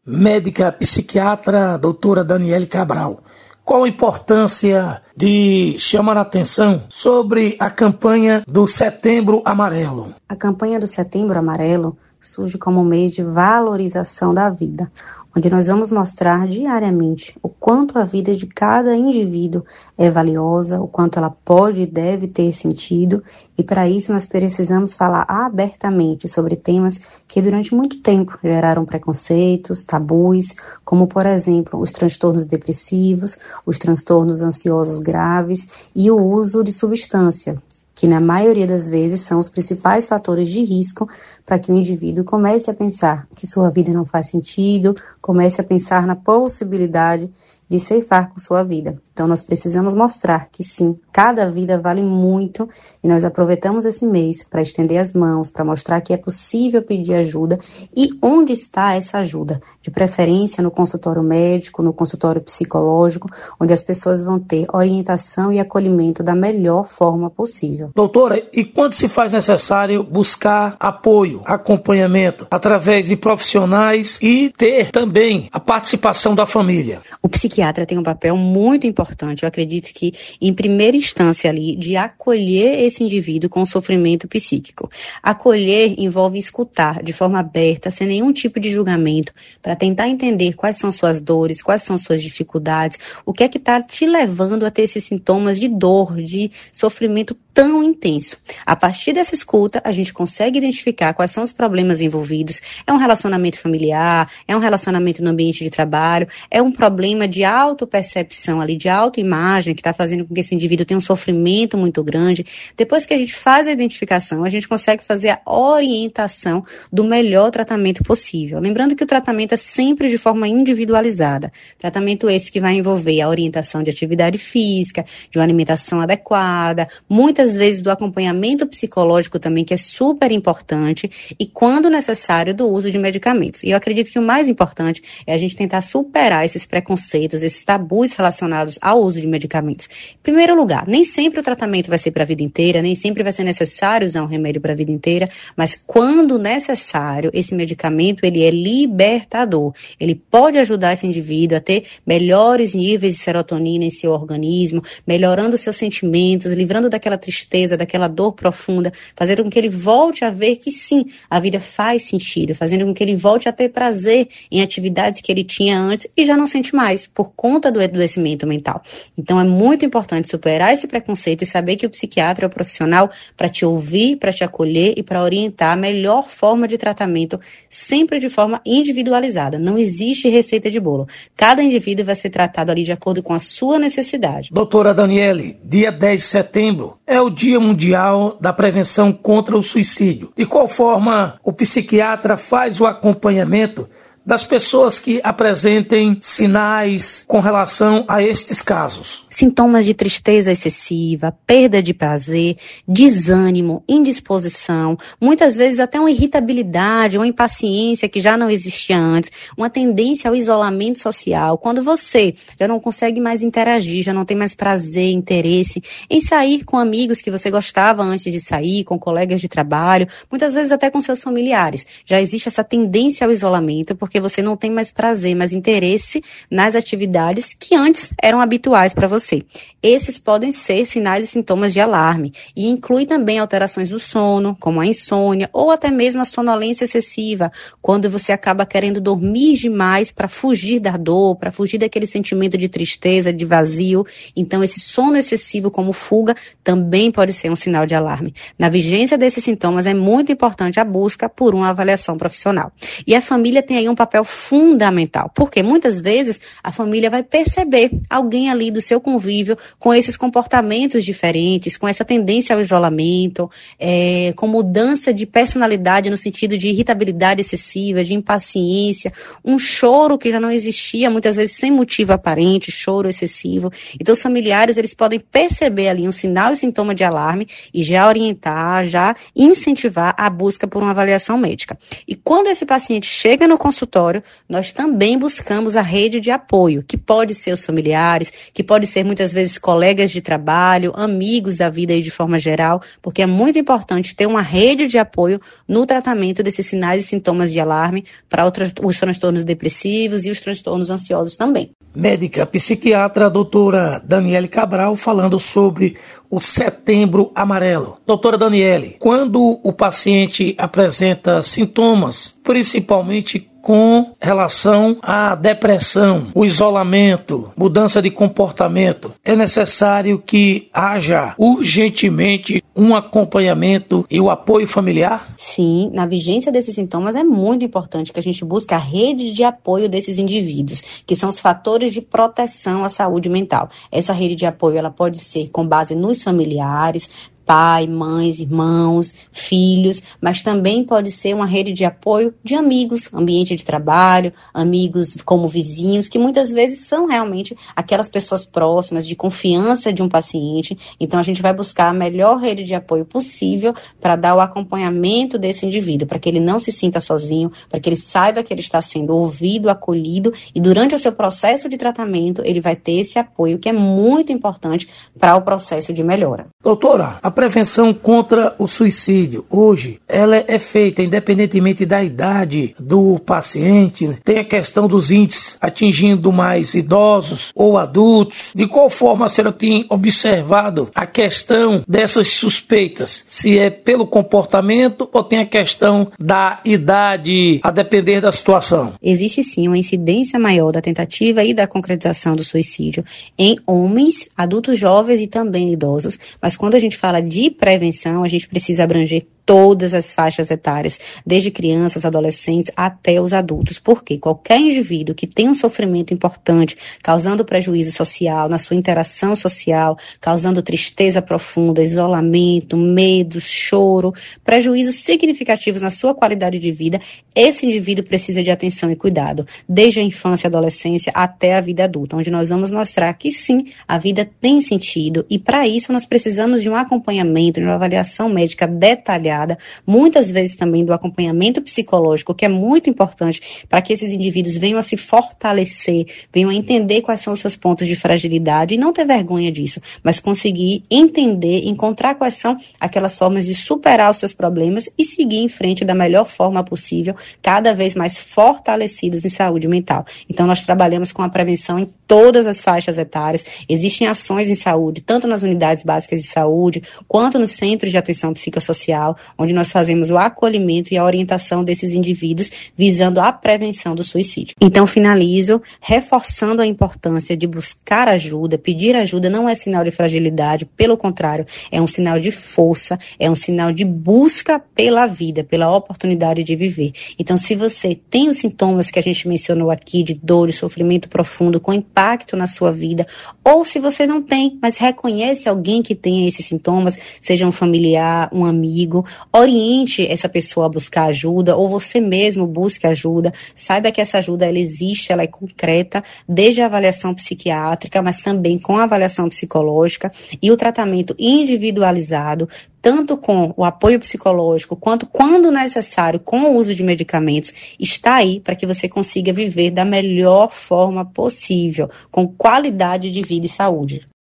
médica psiquiatra, doutora Daniele Cabral. Qual a importância de chamar a atenção sobre a campanha do Setembro Amarelo? A campanha do Setembro Amarelo surge como um mês de valorização da vida, onde nós vamos mostrar diariamente o quanto a vida de cada indivíduo é valiosa, o quanto ela pode e deve ter sentido, e para isso nós precisamos falar abertamente sobre temas que durante muito tempo geraram preconceitos, tabus, como por exemplo os transtornos depressivos, os transtornos ansiosos graves e o uso de substância, que na maioria das vezes são os principais fatores de risco para que o indivíduo comece a pensar que sua vida não faz sentido, comece a pensar na possibilidade de ceifar com sua vida. Então nós precisamos mostrar que sim, cada vida vale muito e nós aproveitamos esse mês para estender as mãos, para mostrar que é possível pedir ajuda e onde está essa ajuda, de preferência no consultório médico, no consultório psicológico, onde as pessoas vão ter orientação e acolhimento da melhor forma possível. Doutora, e quando se faz necessário buscar apoio, acompanhamento através de profissionais e ter também a participação da família? O psiquiatra tem um papel muito importante, eu acredito que em primeira instância ali, de acolher esse indivíduo com sofrimento psíquico. Acolher envolve escutar de forma aberta, sem nenhum tipo de julgamento, para tentar entender quais são suas dores, quais são suas dificuldades, o que é que está te levando a ter esses sintomas de dor, de sofrimento tão intenso. A partir dessa escuta, a gente consegue identificar quais são os problemas envolvidos. É um relacionamento familiar, é um relacionamento no ambiente de trabalho, é um problema de autopercepção ali, de autoimagem, que está fazendo com que esse indivíduo tenha um sofrimento muito grande. Depois que a gente faz a identificação, a gente consegue fazer a orientação do melhor tratamento possível. Lembrando que o tratamento é sempre de forma individualizada. Tratamento esse que vai envolver a orientação de atividade física, de uma alimentação adequada, muitas vezes do acompanhamento psicológico também, que é super importante, e quando necessário, do uso de medicamentos. E eu acredito que o mais importante é a gente tentar superar esses preconceitos, esses tabus relacionados ao uso de medicamentos. Em primeiro lugar, nem sempre o tratamento vai ser para a vida inteira, nem sempre vai ser necessário usar um remédio para a vida inteira, mas quando necessário, esse medicamento ele é libertador. Ele pode ajudar esse indivíduo a ter melhores níveis de serotonina em seu organismo, melhorando seus sentimentos, livrando daquela tristeza, daquela dor profunda, fazendo com que ele volte a ver que sim, a vida faz sentido, fazendo com que ele volte a ter prazer em atividades que ele tinha antes e já não sente mais, por conta do adoecimento mental. Então é muito importante superar esse preconceito e saber que o psiquiatra é o profissional para te ouvir, para te acolher e para orientar a melhor forma de tratamento, sempre de forma individualizada. Não existe receita de bolo. Cada indivíduo vai ser tratado ali de acordo com a sua necessidade. Doutora Daniele, dia 10 de setembro é o Dia Mundial da Prevenção contra o Suicídio. De qual forma o psiquiatra faz o acompanhamento das pessoas que apresentem sinais com relação a estes casos? Sintomas de tristeza excessiva, perda de prazer, desânimo, indisposição, muitas vezes até uma irritabilidade, uma impaciência que já não existia antes, uma tendência ao isolamento social, quando você já não consegue mais interagir, já não tem mais prazer, interesse em sair com amigos que você gostava antes de sair, com colegas de trabalho, muitas vezes até com seus familiares. Já existe essa tendência ao isolamento porque você não tem mais prazer, mais interesse nas atividades que antes eram habituais para você. Esses podem ser sinais e sintomas de alarme e inclui também alterações do sono, como a insônia ou até mesmo a sonolência excessiva, quando você acaba querendo dormir demais para fugir da dor, para fugir daquele sentimento de tristeza, de vazio. Então esse sono excessivo como fuga também pode ser um sinal de alarme. Na vigência desses sintomas é muito importante a busca por uma avaliação profissional. E a família tem aí um papel fundamental, porque muitas vezes a família vai perceber alguém ali do seu convívio com esses comportamentos diferentes, com essa tendência ao isolamento, com mudança de personalidade no sentido de irritabilidade excessiva, de impaciência, um choro que já não existia, muitas vezes sem motivo aparente, choro excessivo. Então os familiares eles podem perceber ali um sinal e sintoma de alarme e já orientar, já incentivar a busca por uma avaliação médica. E quando esse paciente chega no consultório, nós também buscamos a rede de apoio, que pode ser os familiares, que pode ser ser muitas vezes colegas de trabalho, amigos da vida aí de forma geral, porque é muito importante ter uma rede de apoio no tratamento desses sinais e sintomas de alarme para os transtornos depressivos e os transtornos ansiosos também. Médica psiquiatra doutora Daniele Cabral falando sobre o Setembro Amarelo. Doutora Daniele, quando o paciente apresenta sintomas, principalmente com relação à depressão, o isolamento, mudança de comportamento, é necessário que haja urgentemente um acompanhamento e o apoio familiar? Sim, na vigência desses sintomas é muito importante que a gente busque a rede de apoio desses indivíduos, que são os fatores de proteção à saúde mental. Essa rede de apoio ela pode ser com base nos familiares, pai, mães, irmãos, filhos, mas também pode ser uma rede de apoio de amigos, ambiente de trabalho, amigos como vizinhos, que muitas vezes são realmente aquelas pessoas próximas, de confiança de um paciente. Então, a gente vai buscar a melhor rede de apoio possível para dar o acompanhamento desse indivíduo, para que ele não se sinta sozinho, para que ele saiba que ele está sendo ouvido, acolhido, e durante o seu processo de tratamento, ele vai ter esse apoio, que é muito importante para o processo de melhora. Doutora, a prevenção contra o suicídio, hoje, ela é feita independentemente da idade do paciente. Tem a questão dos índices atingindo mais idosos ou adultos. De qual forma a senhora tem observado a questão dessas suspeitas? Se é pelo comportamento ou tem a questão da idade, a depender da situação? Existe sim uma incidência maior da tentativa e da concretização do suicídio em homens, adultos jovens e também idosos. Mas quando a gente fala de prevenção, a gente precisa abranger todas as faixas etárias, desde crianças, adolescentes até os adultos, porque qualquer indivíduo que tem um sofrimento importante, causando prejuízo social, na sua interação social, causando tristeza profunda, isolamento, medo, choro, prejuízos significativos na sua qualidade de vida, esse indivíduo precisa de atenção e cuidado, desde a infância e adolescência até a vida adulta, onde nós vamos mostrar que sim, a vida tem sentido e para isso nós precisamos de um acompanhamento, de uma avaliação médica detalhada, muitas vezes também do acompanhamento psicológico, que é muito importante para que esses indivíduos venham a se fortalecer, venham a entender quais são os seus pontos de fragilidade e não ter vergonha disso, mas conseguir entender, encontrar quais são aquelas formas de superar os seus problemas e seguir em frente da melhor forma possível, cada vez mais fortalecidos em saúde mental. Então, nós trabalhamos com a prevenção em todas as faixas etárias, existem ações em saúde, tanto nas unidades básicas de saúde, quanto nos centros de atenção psicossocial, onde nós fazemos o acolhimento e a orientação desses indivíduos visando a prevenção do suicídio. Então, finalizo reforçando a importância de buscar ajuda. Pedir ajuda não é sinal de fragilidade, pelo contrário, é um sinal de força, é um sinal de busca pela vida, pela oportunidade de viver. Então, se você tem os sintomas que a gente mencionou aqui, de dor e sofrimento profundo, com impacto na sua vida, ou se você não tem, mas reconhece alguém que tenha esses sintomas, seja um familiar, um amigo, oriente essa pessoa a buscar ajuda, ou você mesmo busque ajuda, saiba que essa ajuda ela existe, ela é concreta, desde a avaliação psiquiátrica, mas também com a avaliação psicológica e o tratamento individualizado, tanto com o apoio psicológico, quanto, quando necessário, com o uso de medicamentos, está aí para que você consiga viver da melhor forma possível, com qualidade de vida e saúde.